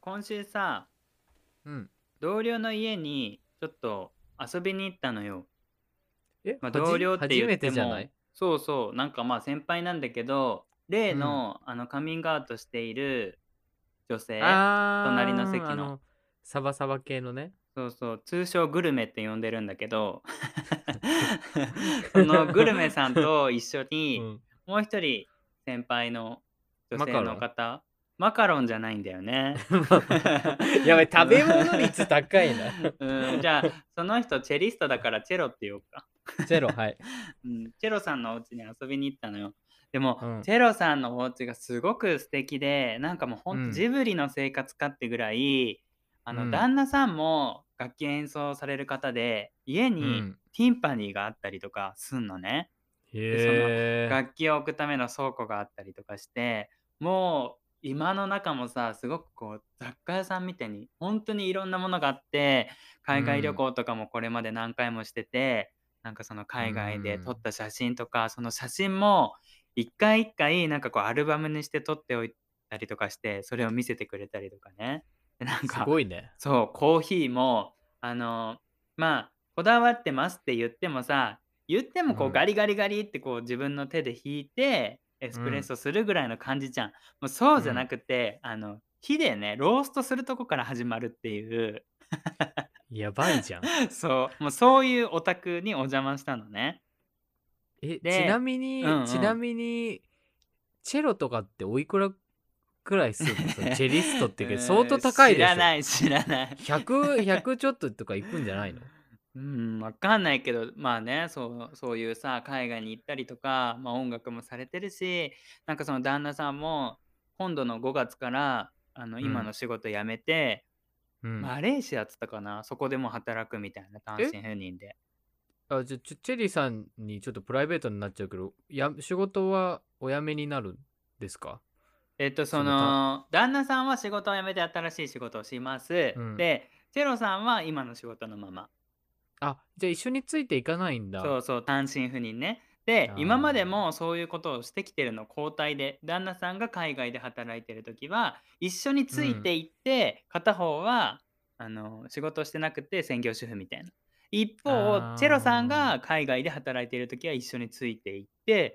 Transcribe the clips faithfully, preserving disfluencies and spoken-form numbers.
今週さ、 うん。 同僚の家にちょっと遊びに行ったのよ。 え、 まあ、 はじ同僚って言っ初めても、 てじゃない？ そうそう、なんかまあ先輩なんだけど、例うん。 のあのカミングアウトしている女性、隣のあー、 席の、 あの、サバサバ系のね。 そうそう、通称グルメって呼んでるんだけど、そのグルメさんと一緒に、 うん。 もう一人先輩の女性マカロンの方、マカロンじゃないんだよね。 やばい、食べ物率うん高いな。 うん、じゃあ、その人チェリストだからチェロって言おうか。 チェロ、はい。 うん、チェロさんのお家に遊びに行ったのよ。でも、 うん。 チェロさんのお家がすごく素敵で、なんかもうほんとうん。 ジブリの生活かってぐらい、あの、 うん。 旦那さんも楽器演奏される方で、家にうん。 ティンパニーがあったりとかすんのね。 へで、そのえ。 楽器を置くための倉庫があったりとかして、もう今の中もさ、すごくこう雑貨屋さんみたいに本当にいろんなものがあって、海外旅うん。 行とかもこれまで何回もしてて、なんかそのう海外で撮っん。 た写真とか、その写真も一回一回なんかこうアルバムにして撮っておいたりとかして、それを見せてくれたりとかね。で、なんすか、 ごいね。 そう、コーヒーもあの、まあ、こだわってますって言ってもさ、言ってもこうガうん。 リガリガリってこう自分の手で引いて、エスプレッうん。 ソするぐらいの感じじゃん。もうそうじゃなうん。 くて、あの、火でね、ローストするとこから始まるっていう、 やばいじゃん。 そう、もうそういうお宅にお邪魔したのね。 え、ちなで、 みに、ちなうんうん。 みに、チェロとかっておいくらくらいすんの？そのチェリストっうてけど相当ーん、 高いでしょ？ 知らない知らない。 ひゃく、ひゃくちょっととか行くんじゃないの？ うん、わかんないけど、まあね、そうそういうさ、海外に行ったりとか、ま、音楽もされてるし、なんかその旦那さんも、今度のごがつから、あの、今のうん。 仕事辞めて、 うん。 マレーシアっつったかな、そこでも働くみたいな、単え身赴任で。 あ、じゃ、ちょチェリーさんにちょっとプライベートになっちゃうけど、や仕事はお辞めになるんですか？ えっと、そそのたの、旦那さんは仕事を辞めて新しい仕事をします。 うん。 で、チェロさんは今の仕事のまま。 あ、じゃあ一緒についていかないんだ。 そうそう、単身赴任ね。で、今まであもそういうことをしてきてるの、交代で。旦那さんが海外で働いてる時は、一緒にーうん。 ついていって、片方は、あの、仕事してなくて専業主婦みたいな。一方、チェロさんあが海外で働いている時は一緒についていって、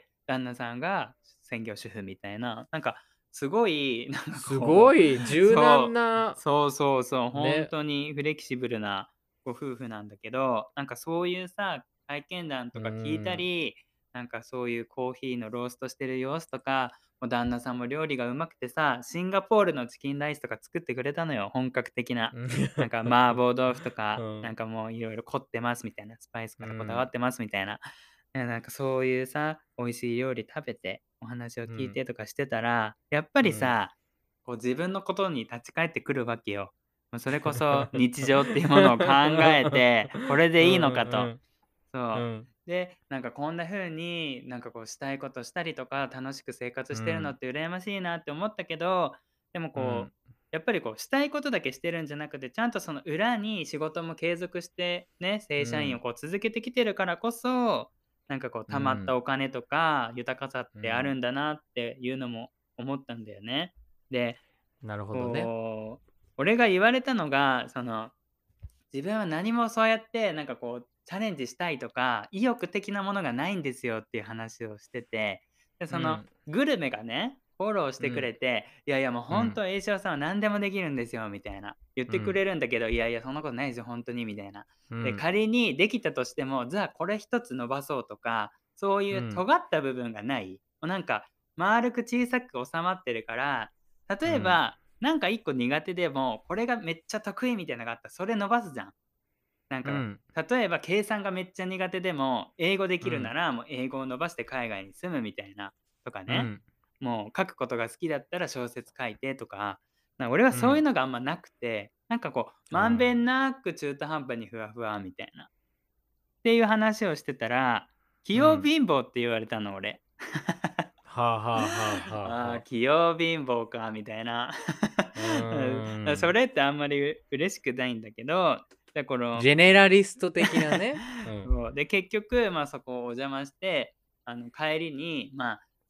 旦那さんが専業主婦みたいな、なんかすごい、なんかすこごいう、 柔軟そう、 な、 そうそうそう、本ね。 当にフレキシブルなご夫婦なんだけど、なんかそういうさ、体験談うーとか聞いたん。 り、なんかそういうコーヒーのローストしてる様子とか、もう旦那さんも料理がうまくてさ、シンガポールのチキンライスとか作ってくれたのよ、本格的な。 うん。 なんか麻婆豆腐とか、なうん。 んかもういろいろ凝ってますみたいな、スパイスからこだわうん。 ってますみたいな。いやなんかそういうさ、美味しい料理食べて、お話を聞いうん。 てとかしてたら、やっぱうん。 りさ、こう自分のことに立ち返ってくるわけよ。ま、それこそ日常っていうものを考えて、これうんでいいのかと。 うんそう。 うん。 で、なんかこんな風に、なんかこうしたいことしたりとか、楽しく生活してるのうん。 って羨ましいなって思ったけど、でもこう、 うん。 やっぱりこうしたいことだけしてるんじゃなくて、ちゃんとその裏に仕事も継続して、ね、正社員をうん。 こう続けてきてるからこそ、なんかこう貯まったうん。 お金とか、豊かさってあるうん。 んだなっていうのも思ったんだよね。で、 なるほどね。 こう、俺が言われたのが、その自分は何もそうやってなんかこうチャレンジしたいとか、意欲的なものがないんですよっていう話をしてて、で、そのうん。 グルメがね、フォローしてくうん。 れて、いやいやもううん。 ほんと栄翔さんは何でもできるんですよみたいな。言ってくうん。 れるんだけど、いやいやそんなことないですよ、ほんとにみたいな。で、 うん。 仮にできたとしても、じゃあこれ一つ伸ばそうとか、そういううん。 尖った部分がない。もうなんか丸く小さく収まってるから、 うん。 例えば、なんかいっこ苦手でも、これがめっちゃ得意みたいなのがあったら、それ伸ばすじゃん。なんか、 うん。 例えば計算がめっちゃ苦手でも、英語できるなうん。 ら、もう英語を伸ばして海外に住むみたいなとかね。 うん。 もう書くことが好きだったら小説書いてとか、なんか俺はうん。 そういうのがあんまなくて、なんかこう、まんべんああ。 なく中途半端にふわふわみたいな。っていう話をしてたら、器用うん。 貧乏って言われたの、俺。 はあはあはあはあああ、 はあ。 器用貧乏かみたいな。 ううん、そーん。 れってあんまり嬉しくないんだけど、で、このジェネラリスト的なね。うん。 そう、で、結局、まあ、そこをお邪魔して、あの、帰りに、まあ、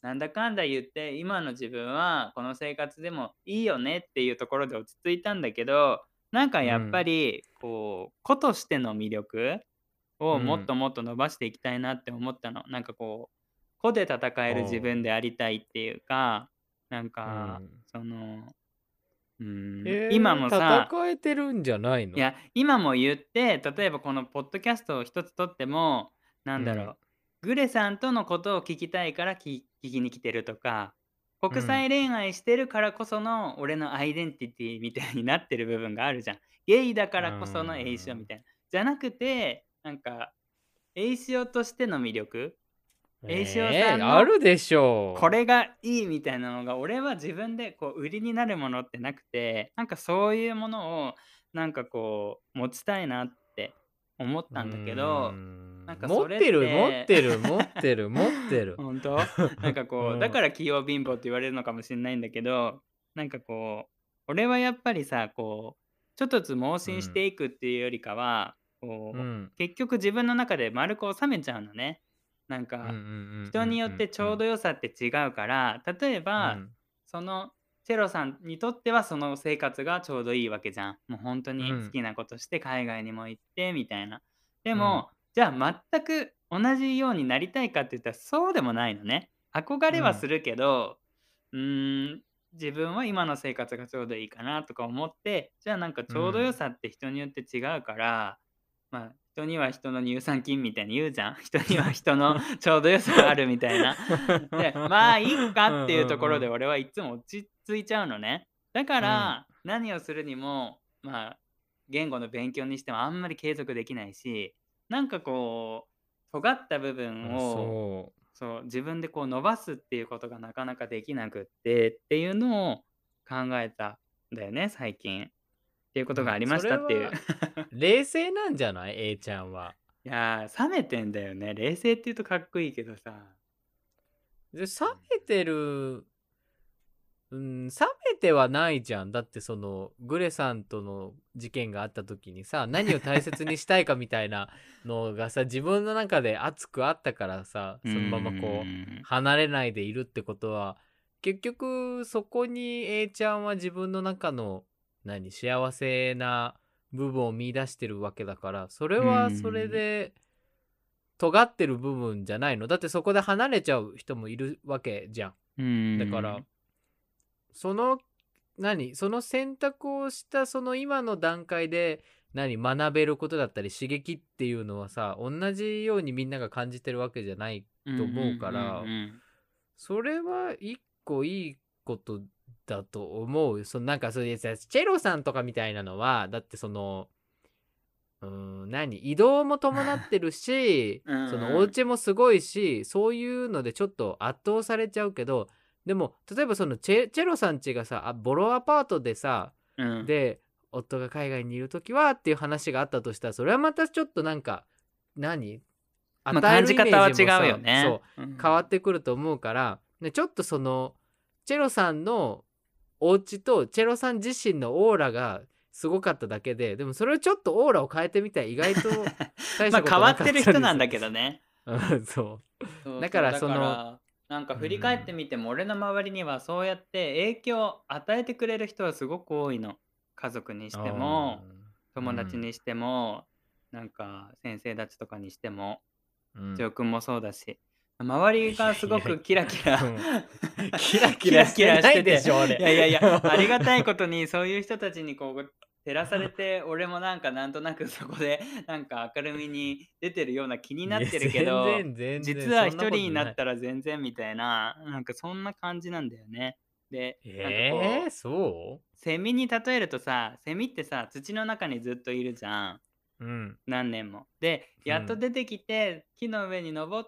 なんだかんだ言って今の自分はこの生活でもいいよねっていうところで落ち着いたんだけど、なんかやっぱうん。 りこう子としての魅力をもっうん。 ともっと伸ばしていきたいなって思ったの。なんかこう、個で戦える自分ああ。 でありたいっていうか、なんかうん。 その、うーん、今ええ、 もさ、 戦えてるんじゃないの？ いや、今も言って、例えばこのポッドキャストを一つとっても、なんだろうん。 う、グレさんとのことを聞きたいからき聞きに来てるとか、国うん。 際恋愛してるからこその俺のアイデンティティみたいになってる部分があるじゃん。ゲイだかうーらこそのエイシオみん。 たいな。じゃなくて、なんか、エイシオとしての魅力、エイシオさええ、 んのあるでしょこれがいいみたいなのが、俺は自分でこう売りになるものってなくて、なんかそういうものをなんかこう持ちたいなって思っう。うーたんだけど、なんん。 かそれっ持ってる持っててる持ってる持ってる。 本当なんかこう、だうん。 から器用貧乏って言われるのかもしれないんだけど、なんかこう、俺はやっぱりさ、こう、ちょっとずつ盲うん。 信していくっていうよりかは、こう、 うん。 結局自分の中で丸く収めちゃうのね。なんうんうんうか、人にんうんよってちうん。 ょうど良さって違うから、例えば、 うん。 そのチェロさんにとってはその生活がちょうどいいわけじゃん。もう本当に好うん。 きなことして海外にも行ってみたいな。でうん。 も、じゃあ全く同じようになりたいかって言ったらそうでもないのね。憧うん。 れはするけど、うーん、自分は今の生活がちょうどいいかなとか思って、じゃあなんかちょうど良うん。 さって人によって違うから、まあ、人には人の乳酸菌みたいに言うじゃん。人には人のちょうど良さがあるみたいな。で、まあいっかうんっていうところでうんうん。 俺はいつも落ち着いちゃうのね。だかうん。 ら、何をするにも、まあ、言語の勉強にしてもあんまり継続できないし、なんかこう、尖った部分あ、 を、 そう。 そう、自分でこう伸ばすっていうことがなかなかできなくってっていうのを考えたんだよね、最近。っていうことがあうん。そりましたっていう。 れは冷静なんじゃない？ A ちゃんは。 いやー、冷めてんだよね。冷静って言うとかっこいいけどさ。 で、冷うん。 めてる、うん、冷めてはないじゃん。だってその、グレさんとの事件があった時にさ、何を大切にしたいかみたいなのがさ、自分の中で熱くあったからさ、 うーそのままこう、 ん。 離れないでいるってことは、結局そこに A ちゃんは自分の中の、何、幸せな部分を見出してるわけだから、それうーはそれん。 で、尖ってる部分じゃないの？だってそこで離れちゃう人もいるわけじゃん。 うーだから、 ん。 その、何その選択をしたその今の段階で、何学べることだったり刺激っていうのはさ、同じようにみんなが感じてるわけじゃないうんうんうんうと思うから、 ん。 それは一個いいことだと思う。そのなんかそういうさ、チェロさんとかみたいなのは、だってその、うーん、何移動も伴ってるし、 うんそのおうん。 家もすごいし、そういうのでちょっと圧倒されちゃうけど、でも、例えばそのチェチェロさん家がさ、あ、ボロアパートでさ、 うん。 で、夫が海外にいるときはっていう話があったとしたら、それはまたちょっとなんか、何ま、 与え感じるイメー方は違うよジもさ、 ね。 そう、 うん。 変わってくると思うから、ね、ちょっとその、チェロさんのお家とチェロさん自身のオーラがすごかっただけで、でもそれをちょっとオーラを変えてみたら意外と大しま、 たことなかっ変わってるたりする。 人なんだけどね。 うん、そう。だかそうそう、だらその、 から、なんかう振り返ってん、 みても、俺の周りにはそうやって影響を与えてくれる人はすごく多いの。家族にしあてあ、 も、 う友達ん、 にしても、なんか先生たちとかにしても、 うん。 ジョー君もそうだし、周りがすいやいや、 ごくキラキラうん。キラキキラキラしてラしてて、 ないでしょ、俺。 いやいやいや、ありがたいことにそういう人たちにこう照らされて、俺もなんかなんとなくそこでなんか明るみに出てるような気にないや、 ってるけど、 全然全然、 実はそんな一人になことない。 ったら全然みたいな、なんかそんな感じなんだよね。で、なんかええ、 こう、 そセミに例えるとさ、セミってさ、土の中にずっといるじゃん。 う？うん、 何年も。で、やっとうん、 出てきて、木の上に登って、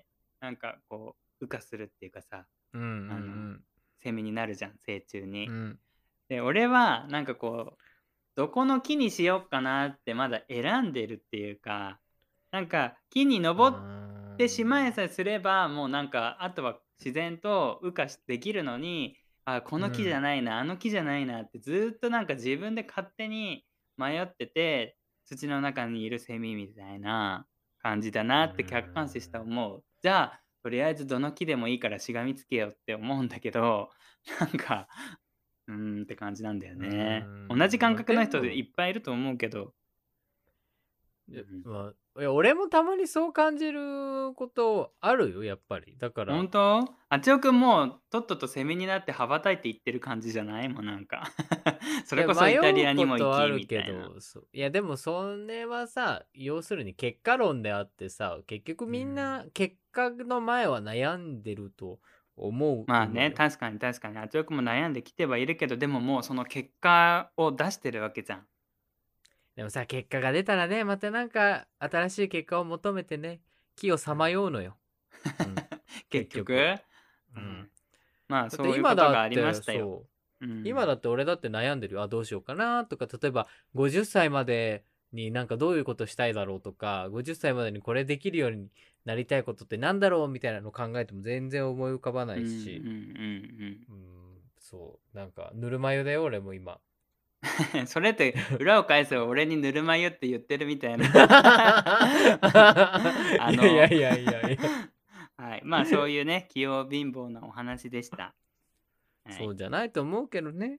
なんかこう、羽化するっていうかさ、 うんうんうあの、 ん。 セミになるじゃん、成虫に。 うん。 で、俺はなんかこう、どこの木にしよっかなってまだ選んでるっていうか、なんか木にうー登ってしまえん。 さえすれば、もうなんか、あとは自然と羽化しできるのに、あ、この木じゃうん。 ないな、あの木じゃないなってずっとなんか自分で勝手に迷ってて、土の中にいるセミみたいな感じだうーなって客観視してん。 思う。じゃあ、 とりあえずどの木でもいいからしがみつけよって思うんだけど、なんか、うーんって感じなんだようーね。同じん、まあ、 感覚の人ででも、 いっぱいいると思うけど。ういや、 ん。 まあ、いや、俺もたまにそう感じることあるよ、やっぱり。だから、 本当？あちおくんもうとっととセミになって羽ばたいていってる感じじゃない？もうなんかそいや、 れこそイ迷タリアにうこも行きとあるみたいな。 けど、そう。いや、でもそれはさ、要するに結果論であってさ、結局うん。 みんな結果の前は悩んでると思まあね、 うのよ。 確かに確かに。あちおくんも悩んできてはいるけど、でももうその結果を出してるわけじゃん。 でもさ、結果が出たらね、またなんか新しい結果を求めてね、木をさまようのよ。うん。 結局？ 結局。うん。 うん。まあ、 だってそういう今だっことがありましたよ。 てそううん。 今だって俺だって悩んでるよ。あ、どうしようかなとか、例えばごじゅっさいまでになんかどういうことしたいだろうとか、ごじゅっさいまでにこれできるようになりたいことってなんだろうみたいなの考えても全然思い浮かばなうんうんうんういし、 ん。 うん、そう、なんかぬるま湯だよ俺も今。 それって裏を返せば俺にぬるま湯って言ってるみたいなあいやいやのいやいやいや。 はい、まあそういうね、器用貧乏なお話でした。はい。 そうじゃないと思うけどね。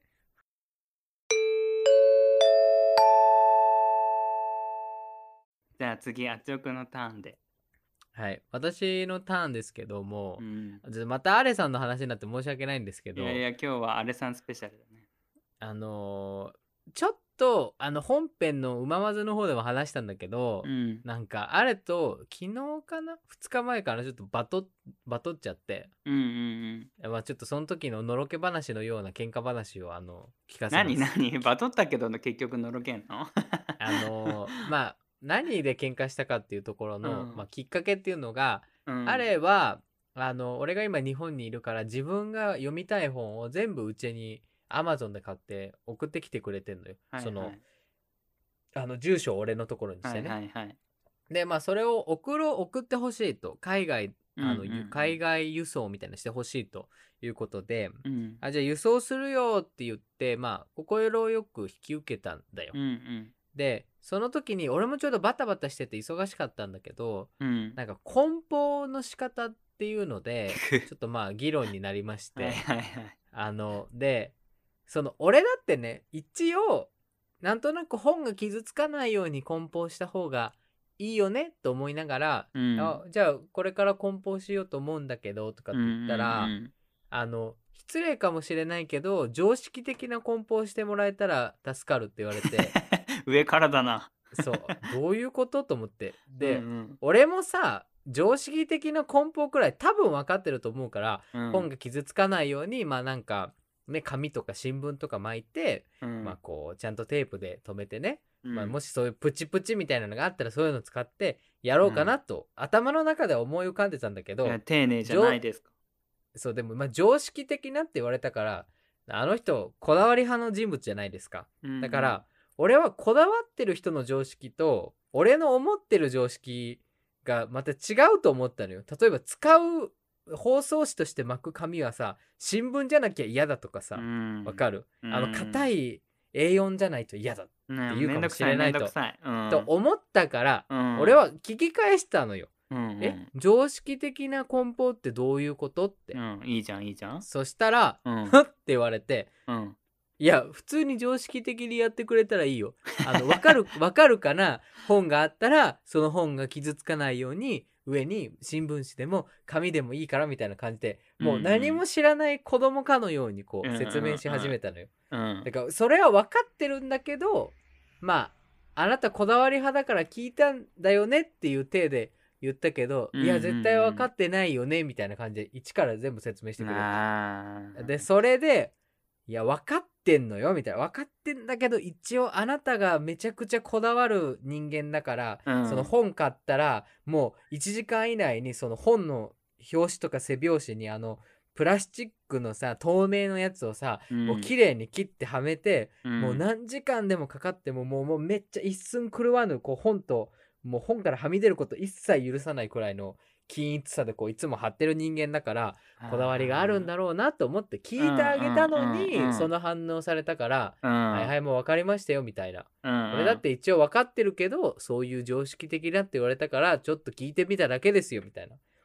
じゃあ次、あっちおくんのターンで。 はい。私のターンですけども、 うん。 またアレさんの話になって申し訳ないんですけど、 いやいや、今日はアレさんスペシャルだね。 あのーちょっと、あの、本編のうままずの方でも話したんだけど、 うん。 なんか、あれと、昨日かな ?ふつ 日前かなちょっとバト、バトっちゃって、 うんうんうん。 まあちょっとその時ののろけ話のような喧嘩話を、あの、聞かせます。 何何バトったけど結局のろけんの？ あのーまあ、何で喧嘩したかっていうところの、まうん。 あ、きっかけっていうのが、あうん。 れは、あの、俺が今日本にいるから自分が読みたい本を全部うちに Amazon で買って送ってきてくれてんのよ。その、 はいはい。 あの、住所を俺のところにしはいてね。 はいはい。 で、まあ、それを送ろう、送ってほしいと。海外、 うんうあの、ゆ海ん外輸送みたいなしてほしいということで、 うん。うん。 あ、じゃあ輸送するよって言って、まあ、心よく引き受けたんだよ。 うんうん。 で、その時に俺もちょうどバタバタしてて忙しかったんだけど、 うん。 なんか梱包の仕方っていうので、ちょっとまあ議論になりましはいて、 はいはい。 あの、で、その俺だってね、一応、なんとなく本が傷つかないように梱包した方がいいよねと思いながら、 うん。 あ、じゃあこれから梱包しようと思うんだけどとかっうんうんて言ったら、 うん。 あの、失礼かもしれないけど、常識的な梱包してもらえたら助かるって言われて、 上からだな。 そう、どういうことと思って。 うんうで、 ん。 俺もさ、常識的な梱包くらい多分分かってると思うから、 うん。 本が傷つかないように、まあなんか、ね、紙とか新聞とか巻いて、 うん。 まあこう、ちゃんとテープで留めてね、まあうん。 もしそういうプチプチみたいなのがあったらそういうの使ってやろうかうん。 なと、頭の中では思い浮かんでたんだけいや、 ど、 丁寧じゃない常ですか。 そう、でも、まあ、常識的なって言われたから、あの人、こだわり派の人物じゃないですか。 うんうん。 だから、俺はこだわってる人の常識と、俺の思ってる常識がまた違うと思ったのよ。例えば、使う包装紙として巻く紙はさ、新聞じゃなきゃ嫌だとかうさ、わん。 かる？ うあの、硬ん。 い エーよん じゃないと嫌だっね、 て言うかもめんどくさいめしれないと、 んどくさい。うん。 と思ったから、 うん。 俺は聞き返したのよ。 うんうえ、 ん。 常識的な梱包ってどういうことって。 うん。いいじゃんいいじゃん。 そしたら、 うん。 ふっって言われて、 うん。 いや、普通に常識的にやってくれたらいいよ。あの、わかる、わかるかな本があったら、その本が傷つかないように、上に新聞紙でも紙でもいいからみたいな感じで、 うんうもう何ん。 も知らない子供かのようにこうんうう説明しんうん。 始めたのよ。 うん。 だから、それは分かってるんだけど、まあ、あなたこだわり派だから聞いたんだよねっていう体で言ったけど、 うんいや、絶対分かうんってないよねみたいな感じで、一から全部説明しうん。 てくれて。 あで、 あ。 それで、いや、分かってんのよ、みたいな。分かってんだけど、一応あなたがめちゃくちゃこだわる人間だから、 うん。 その本買ったら、もういちじかん以内にその本の表紙とか背表紙にあの、プラスチックのさ、透明のやつをさ、もううん。 綺麗に切ってはめて、 うん。 もう何時間でもかかっても、もうもうめっちゃ一寸狂わぬ、こう本と、もう本からはみ出ること一切許さないくらいの均一さでこういつも貼ってる人間だから、こだわりがあるんあだろうなと思ってあ。うん聞いてあげたのうんうに、 んうん。 その反応されたから、 うん。 はいはい、もう分かりましたよ、みたいな。 うんうん。 俺だって一応分かってるけど、そういう常識的だって言われたから、ちょっと聞いてみただけですよ、みたいな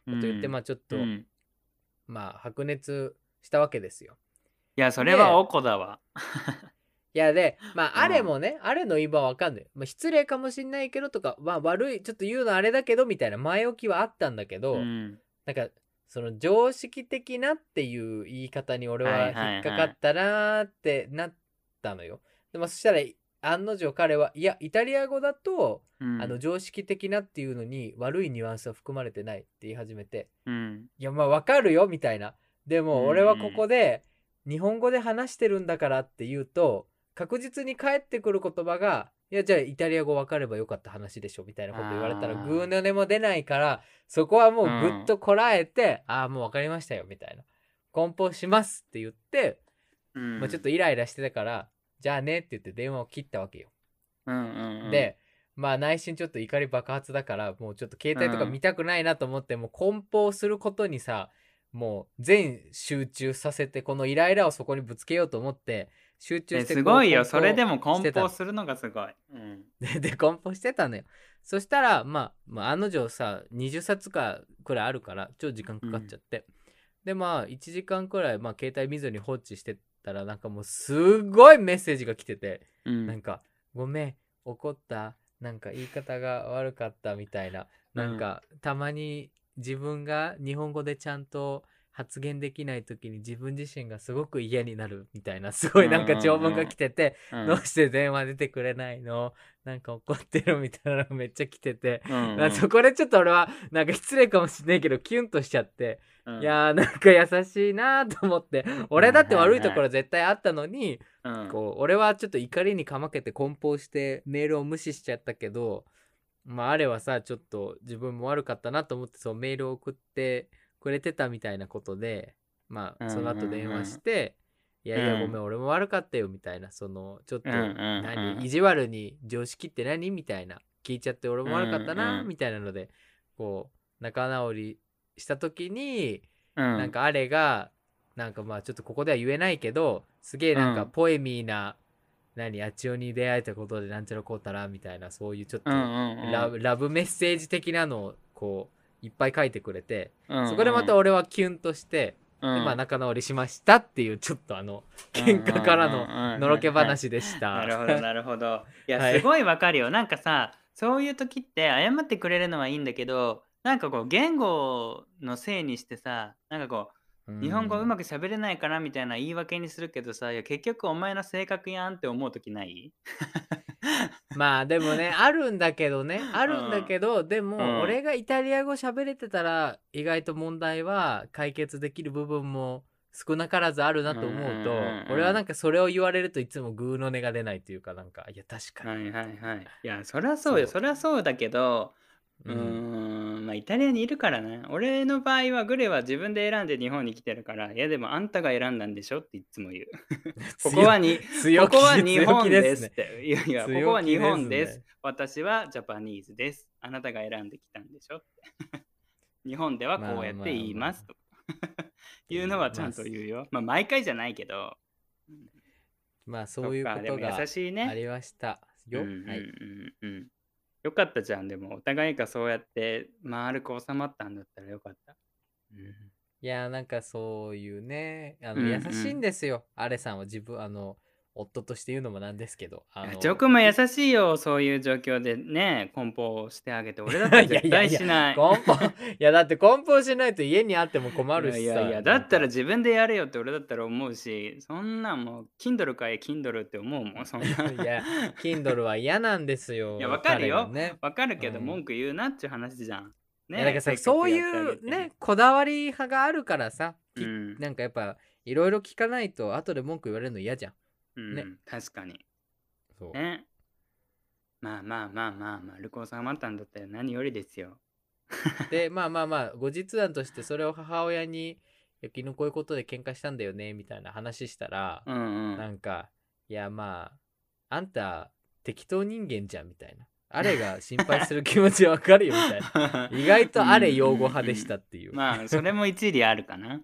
こと言って、 ん。 まあちょっうと、 ん。 まあ白熱したわけですよ。 いや、それはで、 おこだわ。 いやで、まあ、あれうん。 もね、あれの言い分はわかんない。まあ、失礼かもしんないけどとか、まあ、悪い、ちょっと言うのあれだけど、みたいな前置きはあったんだけど、 うん。 なんか、その常識的なっていう言い方に俺はいは引っはいはい。 かかったなーってなったのよ。でもそしたら、案の定彼は、いや、イタリア語だと、あの、 うん。 常識的なっていうのに悪いニュアンスは含まれてないって言い始めて、 うん。 いや、まあわかるよ、みたいな。でうんうも、俺はここん。 で、日本語で話してるんだからって言うと、確実に返ってくる言葉が、いや、じゃあイタリア語わかればよかった話でしょ、みたいなこと言われたら、グーあの音も出ないから、そこはもあ。ううぐっん。 とこらえて、ああ、もうわかりましたよ、みたいな。梱包しますって言って、まあちょっうん。 とイライラしてたから、じゃあねって言って電話を切ったわけよ。 うんうんで、まあ内心ちょっと怒り爆発だから、もうちょっと携うん。 帯とか見たくないなと思って、もう梱包することにさ、もう全集中させて、このイライラをそこにぶつけようと思って、集中え、 してこうすごいよ。それで梱包も梱してたの。 包するのがすごい。うん。 で、で梱包してたのよ。そしたら、まあ、まあ、案の定さ、にじゅっさつかくらいあるから、超時間かかっちゃって。で、まあ、いちじかんくらい、まあ、携帯見ずに放置してたら、なんかもう、すごいメッセージが来てて、 うん。 なんか、ごめん、怒った、なんか言い方が悪かったみたいな、 うん。 なんか、たまに自分が日本語でちゃんと発言できない時に自分自身がすごく嫌になるみたいな、すごうんういなんか長文が来んてて、 うん。 どうして電話出てくれないの、なんか怒ってるみたいなのめっちゃ来てて、 うんまあそうん。 こでちょっと俺は、なんか失礼かもしんないけど、キュンとしちゃって、 うん。 いやーなんか優しいなーと思って、俺だはいって悪いところはいはい。 絶対あったのに、 うん。 こう、俺はちょっと怒りにかまけて梱包してメールを無視しちゃったけど、まああれはさ、ちょっと自分も悪かったなと思ってそうメールを送ってくれてたみたいなことで、まあそのうんうん後電話しうん。 て、いやいやごめうん。 ん俺も悪かったよみたいな、そのちょっうんうと何ん意地悪に常識って何みたいな聞いちゃって俺うん。うも悪かったなんみたいなので、こう仲直りした時に、 うん。うん。 なんかあれがなんかまあちょっとここでは言えないけど、すげえなんかうん。 ポエミーな、何、あちおに出会えたことでなんちゃらこうたらみたいな、そういうちょっうんうとんうん。 ラブラブメッセージ的なのをこういっぱい書いてくれて、 うんそこでまうん。 た俺はキュンとして、でまあうん。 仲直りしましたっていう、ちょっとあのうんうんうんうん。 喧嘩からののろけはいはい。 話でした。 なるほどなるほど。いや、 はい。 すごいわかるよ。なんかさ、そういう時って謝ってくれるのはいいんだけど、なんかこう言語のせいにしてさ、なんかこうう、日本語うまん。 く喋れないからみたいな言い訳にするけどさ、いや結局お前の性格やんって思う時ない？ まあでもね、あるんだけどね、あるんだうん。 けど、でうん。 も俺がイタリア語喋れてたら意外と問題は解決できる部分も少なからずあるなうんうんうんうと思うと、俺はなんん。 かそれを言われるといつもグーの音が出ないというか、なんか、いや確かにはいみたいな。 はいはい。いや、そりゃそうよ。 そそりゃそうだけど、 う。 うーうん。 ん、ま、イタリアにいるからね。俺の場合はグレは自分で選んで日本に来てるから、いやでもあんたが選んだんでしょっていつも言う。ここ強、 はにこ強気、 こは日強気本ですね。 ですって。いやいや、ここは日強気で本です。 すね。 私はジャパニーズです。あなたが選んできたんでしょって。日本ではこうまあやって言いまあまあ。っますと。 ていう、 いうのはちゃまあ、 んと言うよ。ま、毎回じゃないけど。うん、 まあそういうこそっか、でも優とがしいね。 ありましたうんうんよ。はい。 うんうん。よかったじゃん、でもお互いがそうやって丸く収まったんだったらよかった。うん。 いやーなんかそういうね、あうんうの優しいんん。 ですよ。アレさんは自分、あの、夫として言うのもなんですけど、あいや、ジョーの、 君も優いしいよ、そういう状況でね、梱包してあげて。俺だったらいや絶対いやいや、 しない。 梱包、いやだって梱包しないと家にあっても困いるしさ、 やいやいや、だなんか、 ったら自分でやれよって俺だったら思うし、そんなんもう Kindle 買え Kindle って思うもん、そんな。 いや、Kindle は嫌なんですいや、わよ、 かるよ。 彼がね。 わかるけどうん。 文句言うなっちゅう話じゃん。 いやだかねえ、 らさ、そういせっかくやってあげて。 うね、こだわり派があるからさ、きうん。 なんかやっぱ、いろいろ聞かないと後で文句言われるの嫌じゃん。ね。 うん、確かに。 そう。 ね。まあまあまあまあ、丸く収まったんだったら何よりですよ。 で、まあまあまあ、後日談としてそれを母親に、いや昨日こういうことで喧嘩したんだよね、みたいな話したら、 うんうん。 なんか、いやまあ、あんた適当人間じゃん、みたいな。あれが心配する気持ちわかるよ、みたいな。意外うんうんとあれ擁護派でしうん。 たっていう。 まあ、それも一理あるかな。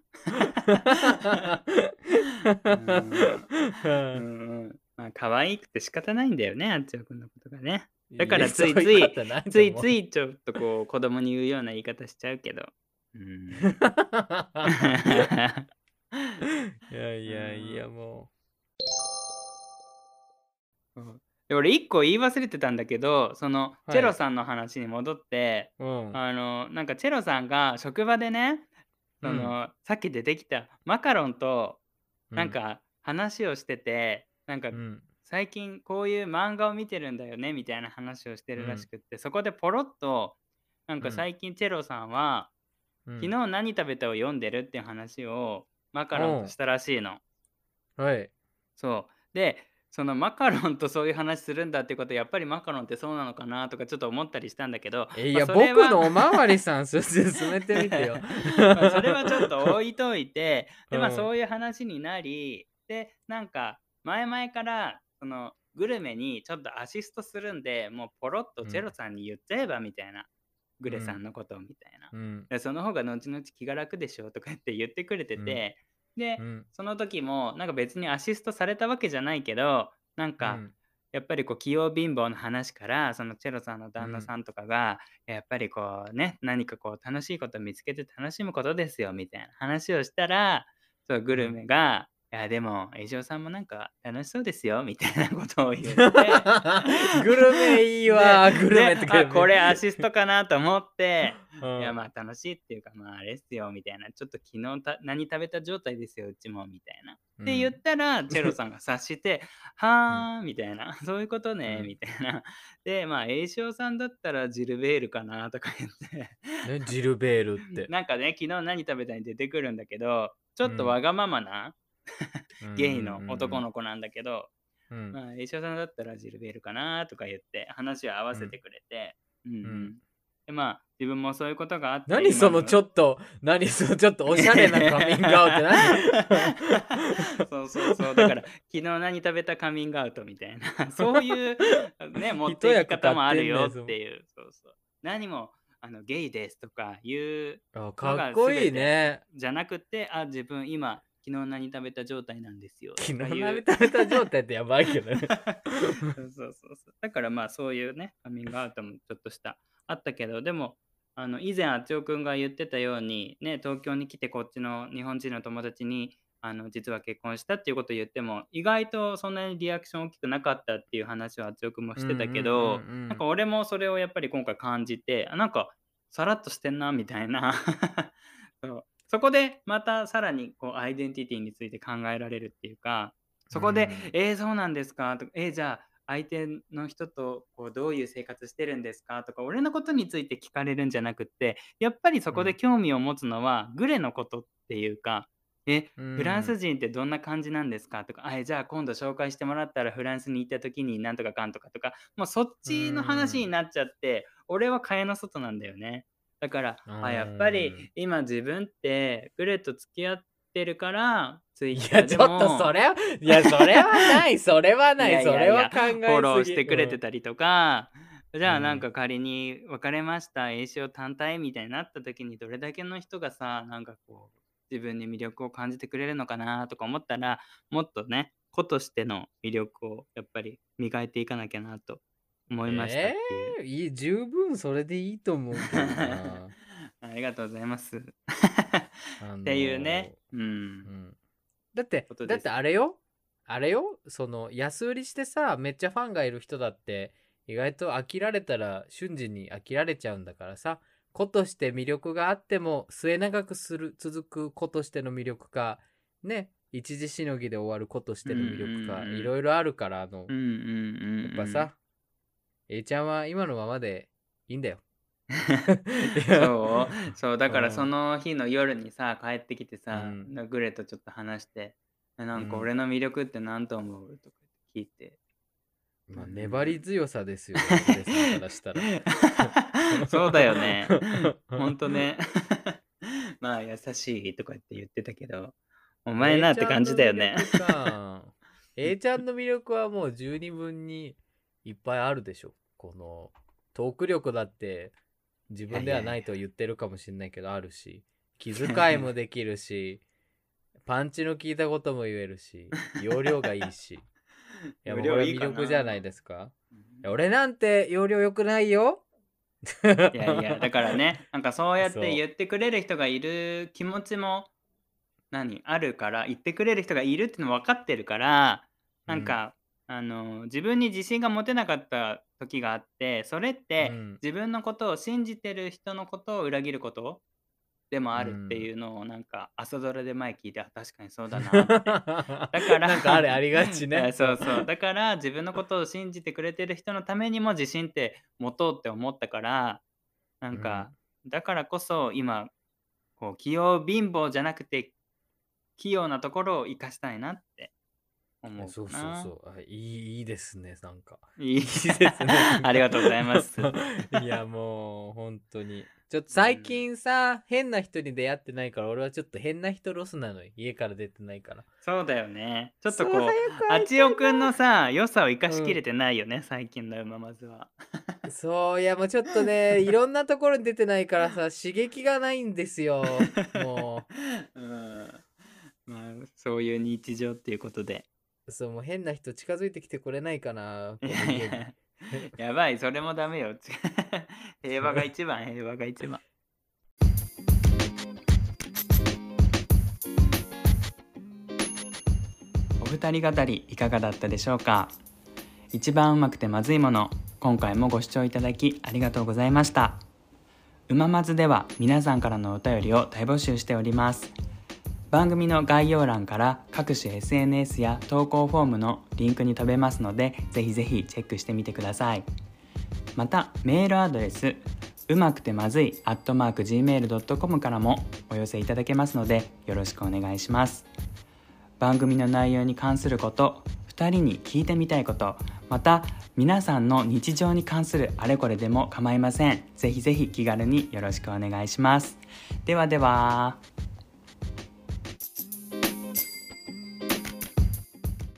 うん。うんうん。まあ、可愛くて仕方ないんだよね、あっちゃくんのことがね。だいや、 からついそういうつい、 ことないつと思う。 いついちょっとこう子供に言うような言い方しちゃうけど。 うーん。 いやいうやいや、 ーん。 もうん。で、俺いっこ言い忘れてたんだけど、そのう。 チェロはい。 さんの話に戻って、 うん。 あの、なんかチェロさんが職場でね、 うん。 その、さっき出てきたマカロンとうん。 なんか話をしてて、なんかうん。 最近こういう漫画を見てるんだよねみたいな話をしてるらしうん。 くって、そこでポロッと、なんかうん。 最近チェロさんは、 うん。 昨日何食べたを読んでるっていう話をマカうん。 ロンとしたらしいの。 はい。 そう。で、そのマカロンとそういう話するんだってことは、やっぱりマカロンってそうなのかなとかちょっと思ったりしたんだけど、 え、いま、 や、 それは僕のおまわりさん、す進めてみてよ。 ま、それはちょっと置いといて、で、ま、 うん。 そういう話になり、で、なんか前々から、そのグルメにちょっとアシストするんで、もうポロッとうん。 チェロさんに言っちゃえばみたいな、グレさうん。 んのことみたいな。 うん。 で、その方が後々気が楽でしょとかって言ってくれてうん。 て、で、 うん。 その時もなんか別にアシストされたわけじゃないけど、なんかうん。 やっぱりこう器用貧乏の話から、そのチェロさんのうん。 旦那さんとかが、やっぱりこうね、何かこう楽しいこと見つけて楽しむことですよみたいな話をしたら、そうグルうん。 メが、いやでも、栄翔さんもなんか楽しそうですよみたいなことを言って、 グルメいいで、 わ、グルで、 メってあ、こけど。 れアシストかなと思って、いや、 うん。 まあ、楽しいっていうか、まあ、あれっすよみたいな、ちょっと昨日た何食べた状態ですよ、うちもみたいな。って言っうん。 たら、チェロさんが察して、 うん。 はあ、みたいな、そういうことね、 うん。 みたいな。で、まあ、栄翔さんだったらジルベールかなとか言って、 ね、ジルベールって。 なんかね、昨日何食べたに出てくるんだけど、ちょうん。 っとわがままなうんうんゲイのうん男の子なんだけど、 うん。うん。 まあ、栄翔さんだったらジルベールかなとか言って話を合わうん。 せてくれて、うんううん。 ん。で、まあ、自分もそういうことがあって、 何その今のちょっと、何そのちょっとおしゃれなカミングアウト、何？ そうそうそう。だから、昨日何食べたカミングアウトみたいな、そういうね、持っていき一役買っ方もあるよてんねん、その。 っていう、そうそう。何も、あの、ゲイですとかいうあ、かっのがこいい全てね。 じゃなくて、あ、自分今、昨日何食べた状態なんですよと昨日かいう鍋食べた状態ってやばいけどね。 そうそうそうそう。だからまあそういうね、カミングアウトもちょっとしたあったけど、でも、あの以前あっちおくんが言ってたように、ね、東京に来てこっちの日本人の友達に、あの実は結婚したっていうことを言っても、意外とそんなにリアクション大きくなかったっていう話をあっちおくんもうんうんしてたけど、なんかうん俺もそれをやっぱり今回感じて、あなんかさらっとしてんなみたいなそう。そこでまたさらにこうアイデンティティについて考えられるっていうか、 うん。 そこでうん 「えー、そうなんですか？」とか「えー、じゃあ、相手の人とこうどういう生活してるんですか？」とか、俺のことについて聞かれるんじゃなくって、やっぱりそこでうん興味を持つのはグレのことっていうか、「え、 うフランスん人ってどんな感じなんですか？」とか、あ、え、じゃあ今度紹介してもらったらフランスに行った時になんとかかんとかとか、もうそっうちの話にん。 なっちゃって、俺は蚊帳の外なんだよね。だから、 うあ、やっぱりん。 今自分ってグレと付き合ってるから、ツイいや、 ッターでちょっとそもれは、いや、それはない、それはいない、 やいやいや、 それは考フォえすぎ。 ローしてくれてうん。 たりとか、じゃあなんうん。 か仮に別れました、栄養単体みたいになった時にどれだけの人がさ、なんかこう、自分に魅力を感じてくれるのかなとか思ったら、もっとね、子としての魅力をやっぱり磨いていかなきゃなと思いましたっえていう。 えいい、十分それでいいと思うけどな。 ありがとうございます。っあていうね、 のうん、 ーうん。だって、だってことです。 あれよ、あれよ、その安売りしてさ、めっちゃファンがいる人だって、意外と飽きられたら瞬時に飽きられちゃうんだからさ、子として魅力があっても末永くする続く子としての魅力か、ね、一時しのぎで終わる子としうんうての魅力か、いんろいろあるから、あの、 うん。うんうんうんうん。 やっぱさ、A ちゃんは今のままでいいんだよ。いや、 そう？そう、だからそうん、 の日の夜にさ、帰ってきてさ、 うん、 なグレとちょっと話して、「え、なんかうん。 俺の魅力って何と思う？」とか聞いて、うーまあ、粘りん。 強さですよね、グレさんからしたら。 そうだよね。ほんとね。まあ、優しいとかって言ってたけど、お前 A なって感ちゃんのじだよね。 魅力か。A ちゃんの魅力はもう十二分にいっぱいあるでしょ。このトーク力だって自いや分ではないといやいや。 言ってるかもしれないけどあるし、気遣いもできるし、パンチの効いたことも言えるし、容量がいいし。いやもうこれは魅容量いいか力じゃないな。 ですか。 うん。 いや俺なんて容量良くないよ。 いやいや、だからね、なんかそうやってそ言ってくれる人がいる気持ちも何あるから、言ってくれる人がいるっていうの分かってるから、 う。うん。 なんかあの自分に自信が持てなかった時があって、それってうん。 自分のことを信じてる人のことを裏切ることでもうあるってん。 いうのをなんか朝ドラで前聞いて、あ、確かにそうだなって。だかなんかあれらありがちね。 え、 そう。 そうそう。だから自分のことを信じてくれてる人のためにも自信って持とうって思ったから、なんか、 うん。 だからこそ今、こう器用貧乏じゃなくて、器用なところを生かしたいなって思うかそうそうな。 そう。あ、いい、いいですね、なんか。 いいいいですね、なんか。 ありがとうございます。 いや、もう、本当に。ちょっと最うん。 近さ、変な人に出会ってないから、俺はちょっと変な人ロスなのよ。家から出てないから。 そうだよね。ちょっとそう、早こう、 く会いたいあちおくんのさ、良さを生かしな。うん。 きれてないよね、最近の馬まずは。 そう、いや、もうちょっとね、いろんなところに出てないからさ、刺激がないんですよ。もうん。まあ、そういう日常っていうことで。 う、そう、もう変な人近づいてきてくれないかな、 いこの家に。 やいや、やばい、それもダメよ。平和が一番、平和が一番。お二人語りいかがだったでしょうか。一番うまくてまずいもの、今回もご視聴いただきありがとうございました。うままずでは皆さんからのお便りを大募集しております。番組の概要欄から各種 エスエヌエス や投稿フォームのリンクに飛べますので、ぜひぜひチェックしてみてください。またメールアドレスうまくてまずい アットマークジーメールドットコム からもお寄せいただけますので、よろしくお願いします。番組の内容に関すること、ふたりに聞いてみたいこと、また皆さんの日常に関するあれこれでも構いません。ぜひぜひ気軽によろしくお願いします。ではでは。